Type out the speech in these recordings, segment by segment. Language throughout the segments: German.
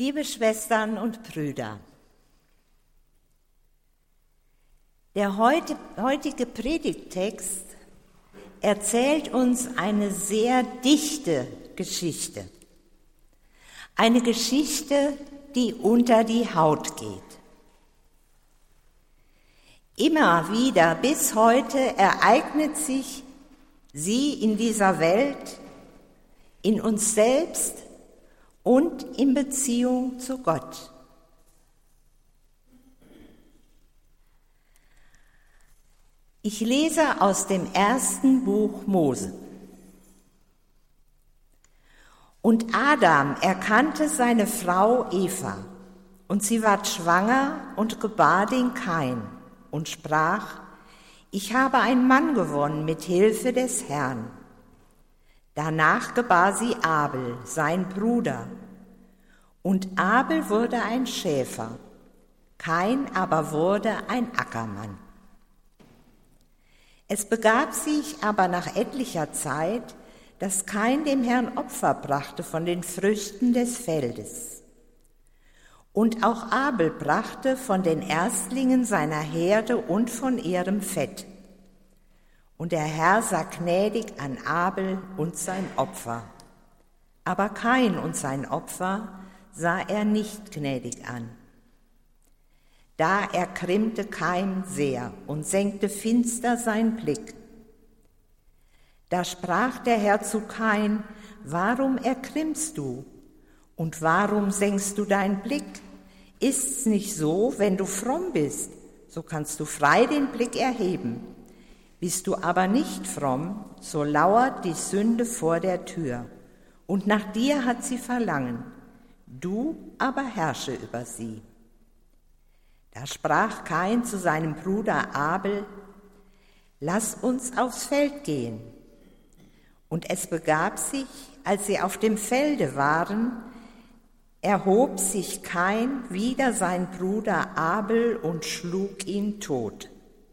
Liebe Schwestern und Brüder, der heutige Predigttext erzählt uns eine sehr dichte Geschichte. Eine Geschichte, die unter die Haut geht. Immer wieder bis heute ereignet sich sie in dieser Welt, in uns selbst und in Beziehung zu Gott. Ich lese aus dem ersten Buch Mose. Und Adam erkannte seine Frau Eva, und sie ward schwanger und gebar den Kain und sprach: Ich habe einen Mann gewonnen mit Hilfe des Herrn. Danach gebar sie Abel, sein Bruder. Und Abel wurde ein Schäfer, Kain aber wurde ein Ackermann. Es begab sich aber nach etlicher Zeit, dass Kain dem Herrn Opfer brachte von den Früchten des Feldes. Und auch Abel brachte von den Erstlingen seiner Herde und von ihrem Fett. Und der Herr sah gnädig an Abel und sein Opfer. Aber Kain und sein Opfer sah er nicht gnädig an. Da ergrimmte Kain sehr und senkte finster seinen Blick. Da sprach der Herr zu Kain: Warum ergrimmst du? Und warum senkst du deinen Blick? Ist's nicht so, wenn du fromm bist, so kannst du frei den Blick erheben. Bist du aber nicht fromm, so lauert die Sünde vor der Tür, und nach dir hat sie Verlangen, du aber herrsche über sie. Da sprach Kain zu seinem Bruder Abel: Lass uns aufs Feld gehen. Und es begab sich, als sie auf dem Felde waren, erhob sich Kain wider sein Bruder Abel und schlug ihn tot.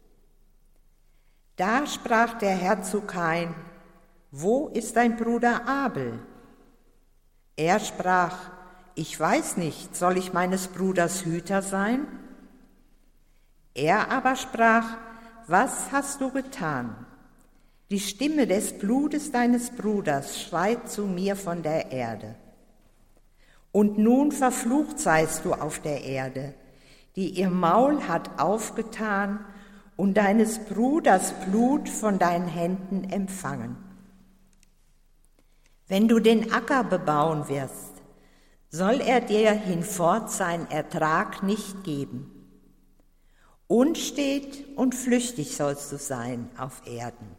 Da sprach der Herr zu Kain: Wo ist dein Bruder Abel? Er sprach: Ich weiß nicht, soll ich meines Bruders Hüter sein? Er aber sprach: Was hast du getan? Die Stimme des Blutes deines Bruders schreit zu mir von der Erde. Und nun verflucht seist du auf der Erde, die ihr Maul hat aufgetan und deines Bruders Blut von deinen Händen empfangen. Wenn du den Acker bebauen wirst, soll er dir hinfort seinen Ertrag nicht geben. Unstet und flüchtig sollst du sein auf Erden.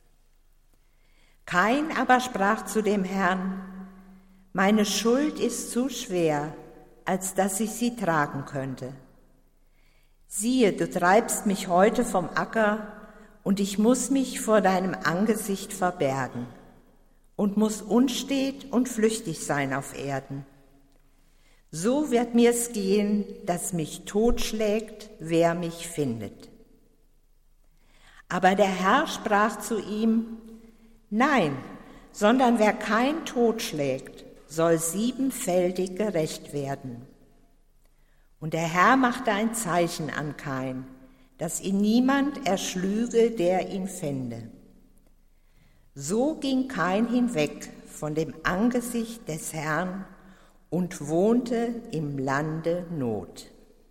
Kain aber sprach zu dem Herrn: Meine Schuld ist zu schwer, als dass ich sie tragen könnte. Siehe, du treibst mich heute vom Acker, und ich muss mich vor deinem Angesicht verbergen und muss unstet und flüchtig sein auf Erden. So wird mir's gehen, dass mich totschlägt, wer mich findet. Aber der Herr sprach zu ihm: Nein, sondern wer kein totschlägt, soll siebenfältig gerecht werden. Und der Herr machte ein Zeichen an Kain, dass ihn niemand erschlüge, der ihn fände. So ging Kain hinweg von dem Angesicht des Herrn und wohnte im Lande Not.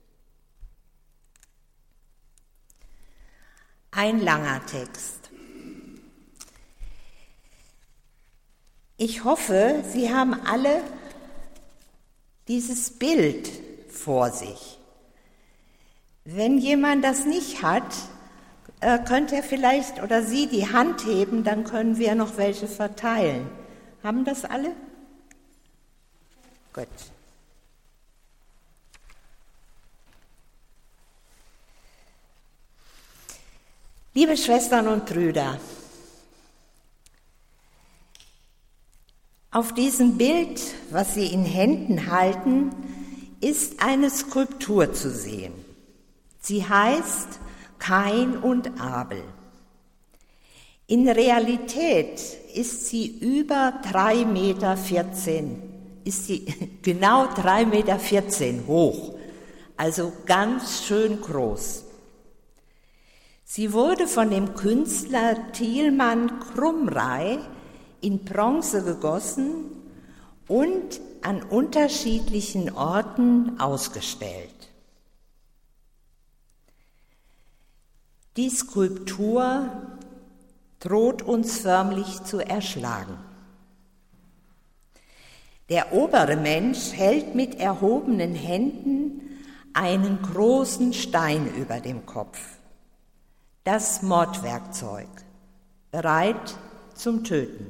Ein langer Text. Ich hoffe, Sie haben alle dieses Bild vor sich. Wenn jemand das nicht hat, könnte er vielleicht oder Sie die Hand heben, dann können wir noch welche verteilen. Haben das alle? Gut. Liebe Schwestern und Brüder, auf diesem Bild, was Sie in Händen halten, ist eine Skulptur zu sehen. Sie heißt Kain und Abel. In Realität ist sie über 3,14 Meter ist sie genau 3,14 Meter hoch, also ganz schön groß. Sie wurde von dem Künstler Thielmann Krumrei in Bronze gegossen und an unterschiedlichen Orten ausgestellt. Die Skulptur droht uns förmlich zu erschlagen. Der obere Mensch hält mit erhobenen Händen einen großen Stein über dem Kopf, das Mordwerkzeug, bereit zum Töten.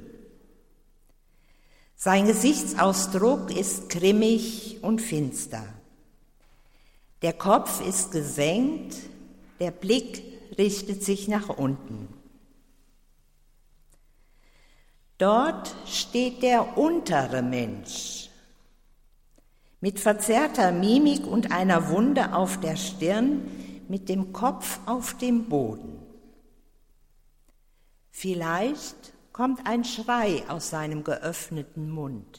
Sein Gesichtsausdruck ist grimmig und finster. Der Kopf ist gesenkt, der Blick richtet sich nach unten. Dort steht der untere Mensch mit verzerrter Mimik und einer Wunde auf der Stirn, mit dem Kopf auf dem Boden. Vielleicht kommt ein Schrei aus seinem geöffneten Mund.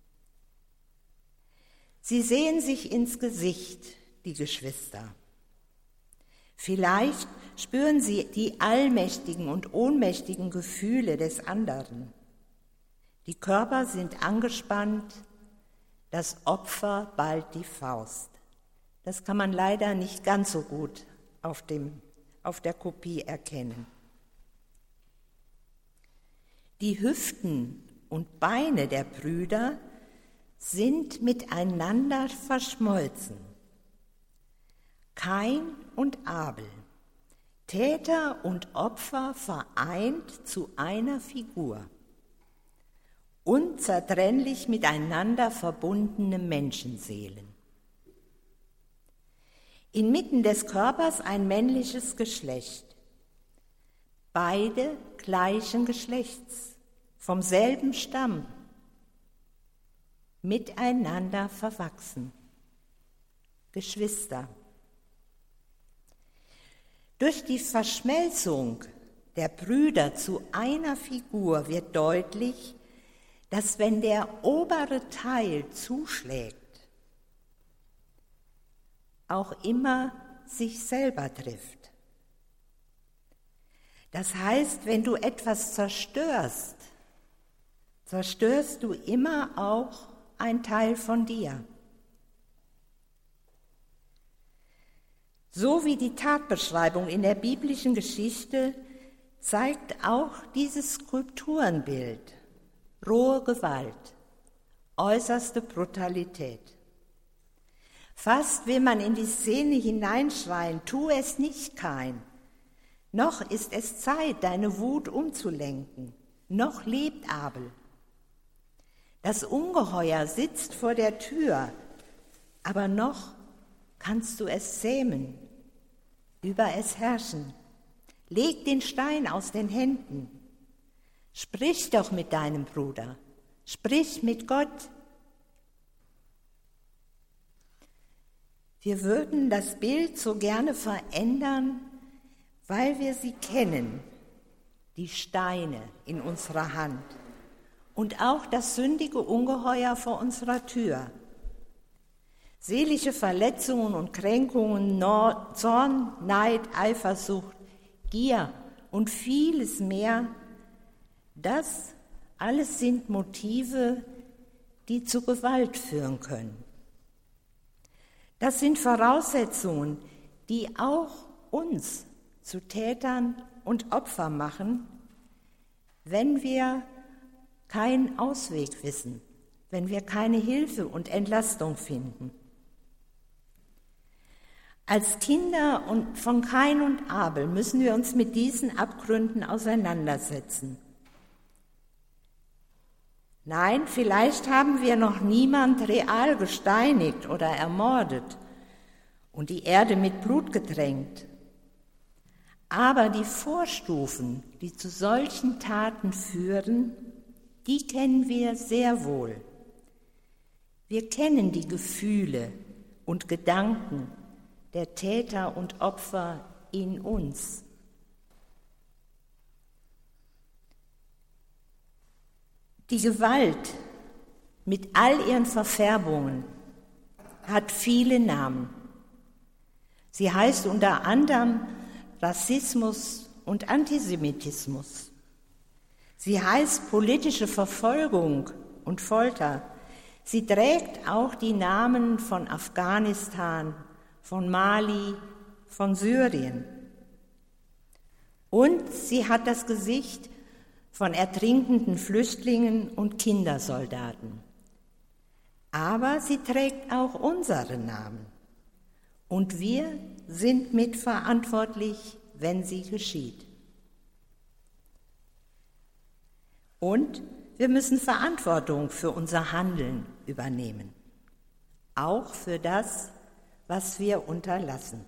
Sie sehen sich ins Gesicht, die Geschwister. Vielleicht spüren sie die allmächtigen und ohnmächtigen Gefühle des anderen. Die Körper sind angespannt, das Opfer ballt die Faust. Das kann man leider nicht ganz so gut auf der Kopie erkennen. Die Hüften und Beine der Brüder sind miteinander verschmolzen. Kain und Abel, Täter und Opfer vereint zu einer Figur. Unzertrennlich miteinander verbundene Menschenseelen. Inmitten des Körpers ein männliches Geschlecht. Beide gleichen Geschlechts, vom selben Stamm, miteinander verwachsen. Geschwister. Durch die Verschmelzung der Brüder zu einer Figur wird deutlich, dass wenn der obere Teil zuschlägt, auch immer sich selber trifft. Das heißt, wenn du etwas zerstörst, zerstörst du immer auch ein Teil von dir. So wie die Tatbeschreibung in der biblischen Geschichte zeigt auch dieses Skulpturenbild rohe Gewalt, äußerste Brutalität. Fast will man in die Szene hineinschreien, tu es nicht, Kain. Noch ist es Zeit, deine Wut umzulenken. Noch lebt Abel. Das Ungeheuer sitzt vor der Tür, aber noch kannst du es zähmen, über es herrschen. Leg den Stein aus den Händen. Sprich doch mit deinem Bruder. Sprich mit Gott. Wir würden das Bild so gerne verändern, weil wir sie kennen, die Steine in unserer Hand und auch das sündige Ungeheuer vor unserer Tür. Seelische Verletzungen und Kränkungen, Zorn, Neid, Eifersucht, Gier und vieles mehr, das alles sind Motive, die zu Gewalt führen können. Das sind Voraussetzungen, die auch uns zu Tätern und Opfern machen, wenn wir keinen Ausweg wissen, wenn wir keine Hilfe und Entlastung finden. Als Kinder von Kain und Abel müssen wir uns mit diesen Abgründen auseinandersetzen. Nein, vielleicht haben wir noch niemand real gesteinigt oder ermordet und die Erde mit Blut getränkt. Aber die Vorstufen, die zu solchen Taten führen, die kennen wir sehr wohl. Wir kennen die Gefühle und Gedanken der Täter und Opfer in uns. Die Gewalt, mit all ihren Verfärbungen hat viele Namen. Sie heißt unter anderem Rassismus und Antisemitismus. Sie heißt politische Verfolgung und Folter. Sie trägt auch die Namen von Afghanistan, von Mali, von Syrien. Und sie hat das Gesicht von ertrinkenden Flüchtlingen und Kindersoldaten. Aber sie trägt auch unsere Namen. Und wir sind mitverantwortlich, wenn sie geschieht. Und wir müssen Verantwortung für unser Handeln übernehmen, auch für das, was wir unterlassen.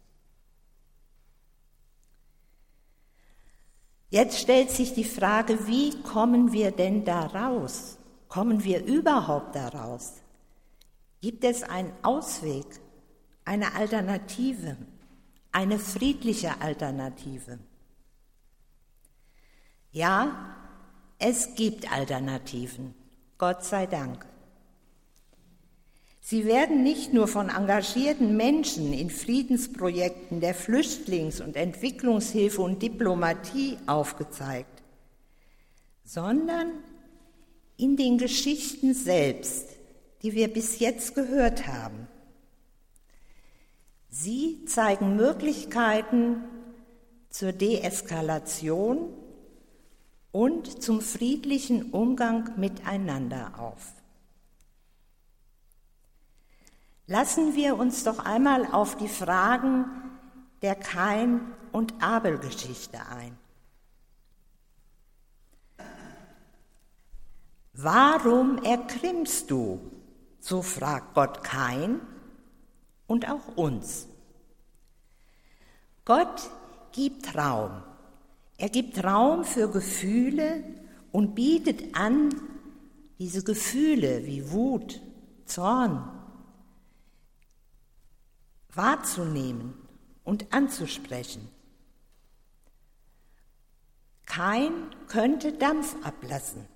Jetzt stellt sich die Frage, wie kommen wir denn da raus? Kommen wir überhaupt da raus? Gibt es einen Ausweg, eine Alternative, eine friedliche Alternative? Ja, es gibt Alternativen, Gott sei Dank. Sie werden nicht nur von engagierten Menschen in Friedensprojekten der Flüchtlings- und Entwicklungshilfe und Diplomatie aufgezeigt, sondern in den Geschichten selbst, die wir bis jetzt gehört haben. Sie zeigen Möglichkeiten zur Deeskalation und zum friedlichen Umgang miteinander auf. Lassen wir uns doch einmal auf die Fragen der Kain- und Abel-Geschichte ein. Warum ergrimmst du? So fragt Gott Kain und auch uns. Gott gibt Raum. Er gibt Raum für Gefühle und bietet an, diese Gefühle wie Wut, Zorn wahrzunehmen und anzusprechen. Kain könnte Dampf ablassen.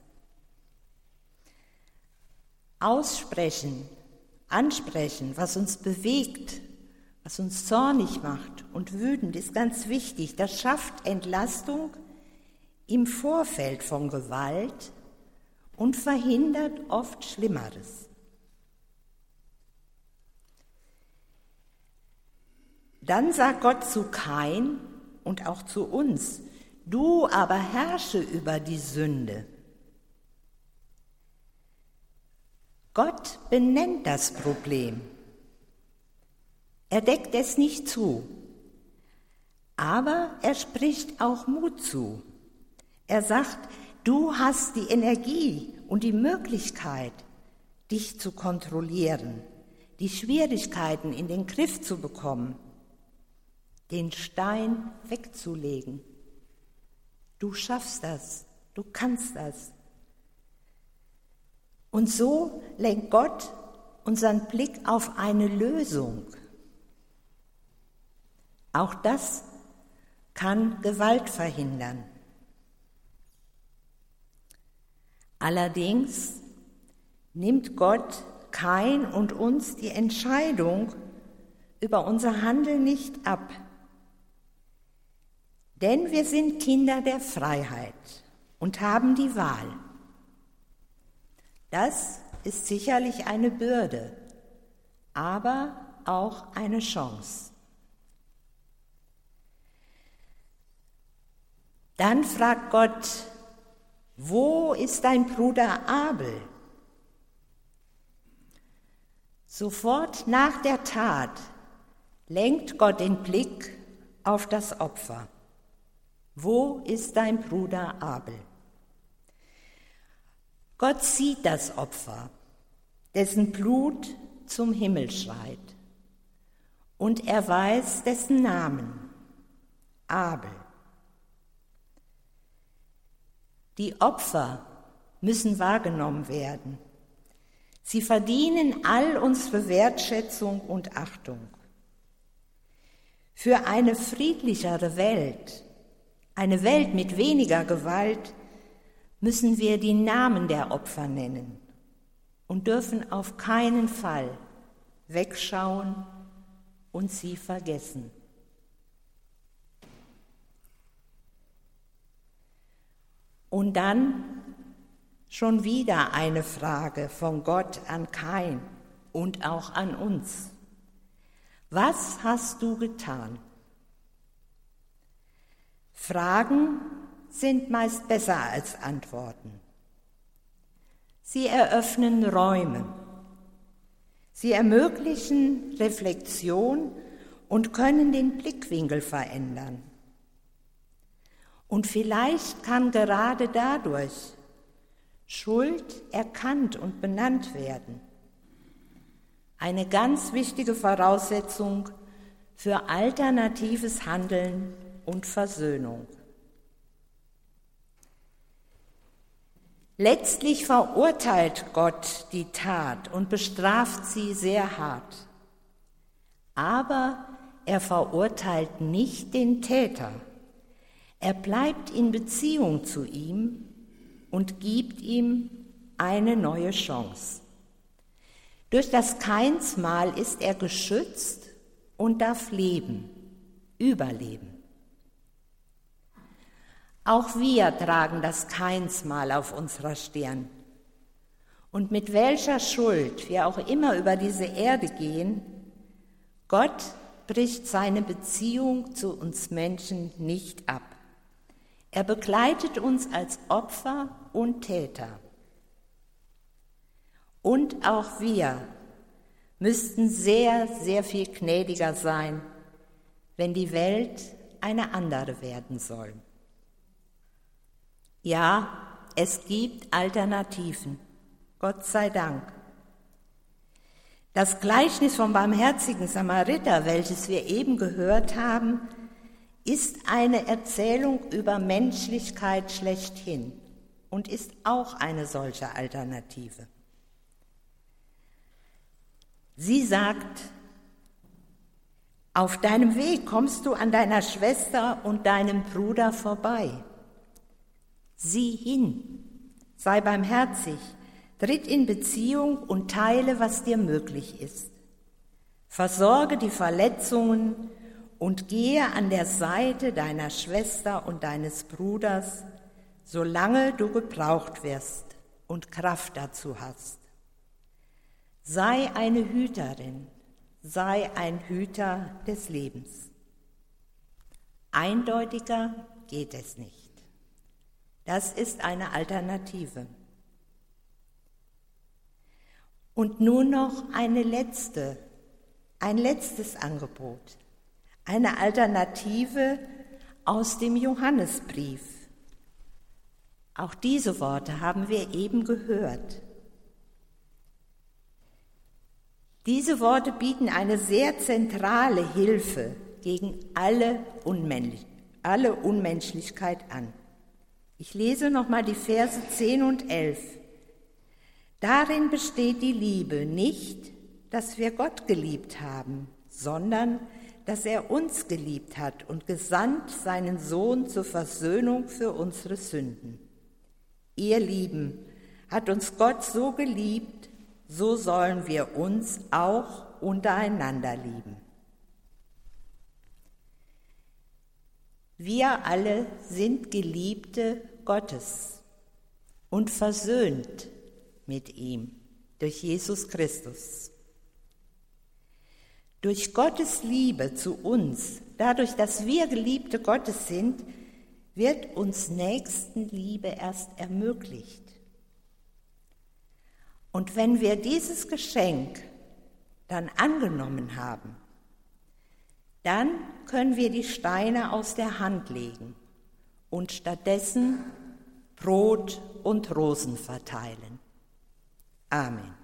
Aussprechen, ansprechen, was uns bewegt, was uns zornig macht und wütend, ist ganz wichtig. Das schafft Entlastung im Vorfeld von Gewalt und verhindert oft Schlimmeres. Dann sagt Gott zu Kain und auch zu uns: Du aber herrsche über die Sünde. Gott benennt das Problem. Er deckt es nicht zu, aber er spricht auch Mut zu. Er sagt, du hast die Energie und die Möglichkeit, dich zu kontrollieren, die Schwierigkeiten in den Griff zu bekommen, den Stein wegzulegen. Du schaffst das, du kannst das. Und so lenkt Gott unseren Blick auf eine Lösung. Auch das kann Gewalt verhindern. Allerdings nimmt Gott Kain und uns die Entscheidung über unser Handeln nicht ab. Denn wir sind Kinder der Freiheit und haben die Wahl. Das ist sicherlich eine Bürde, aber auch eine Chance. Dann fragt Gott, wo ist dein Bruder Abel? Sofort nach der Tat lenkt Gott den Blick auf das Opfer. Wo ist dein Bruder Abel? Gott sieht das Opfer, dessen Blut zum Himmel schreit. Und er weiß dessen Namen, Abel. Die Opfer müssen wahrgenommen werden. Sie verdienen all unsere Wertschätzung und Achtung. Für eine friedlichere Welt, eine Welt mit weniger Gewalt, müssen wir die Namen der Opfer nennen und dürfen auf keinen Fall wegschauen und sie vergessen. Und dann schon wieder eine Frage von Gott an Kain und auch an uns. Was hast du getan? Fragen sind meist besser als Antworten. Sie eröffnen Räume. Sie ermöglichen Reflexion und können den Blickwinkel verändern. Und vielleicht kann gerade dadurch Schuld erkannt und benannt werden. Eine ganz wichtige Voraussetzung für alternatives Handeln und Versöhnung. Letztlich verurteilt Gott die Tat und bestraft sie sehr hart. Aber er verurteilt nicht den Täter. Er bleibt in Beziehung zu ihm und gibt ihm eine neue Chance. Durch das Kainsmal ist er geschützt und darf leben, überleben. Auch wir tragen das Kainsmal auf unserer Stirn. Und mit welcher Schuld wir auch immer über diese Erde gehen, Gott bricht seine Beziehung zu uns Menschen nicht ab. Er begleitet uns als Opfer und Täter. Und auch wir müssten sehr, sehr viel gnädiger sein, wenn die Welt eine andere werden soll. Ja, es gibt Alternativen, Gott sei Dank. Das Gleichnis vom barmherzigen Samariter, welches wir eben gehört haben, ist eine Erzählung über Menschlichkeit schlechthin und ist auch eine solche Alternative. Sie sagt, auf deinem Weg kommst du an deiner Schwester und deinem Bruder vorbei. Sieh hin, sei barmherzig, tritt in Beziehung und teile, was dir möglich ist. Versorge die Verletzungen und gehe an der Seite deiner Schwester und deines Bruders, solange du gebraucht wirst und Kraft dazu hast. Sei eine Hüterin, sei ein Hüter des Lebens. Eindeutiger geht es nicht. Das ist eine Alternative. Und nun noch ein letztes Angebot. Eine Alternative aus dem Johannesbrief. Auch diese Worte haben wir eben gehört. Diese Worte bieten eine sehr zentrale Hilfe gegen alle Unmenschlichkeit an. Ich lese nochmal die Verse 10 und 11. Darin besteht die Liebe nicht, dass wir Gott geliebt haben, sondern dass er uns geliebt hat und gesandt seinen Sohn zur Versöhnung für unsere Sünden. Ihr Lieben, hat uns Gott so geliebt, so sollen wir uns auch untereinander lieben. Wir alle sind Geliebte Gottes und versöhnt mit ihm durch Jesus Christus. Durch Gottes Liebe zu uns, dadurch, dass wir Geliebte Gottes sind, wird uns Nächstenliebe erst ermöglicht. Und wenn wir dieses Geschenk dann angenommen haben, dann können wir die Steine aus der Hand legen und stattdessen Brot und Rosen verteilen. Amen.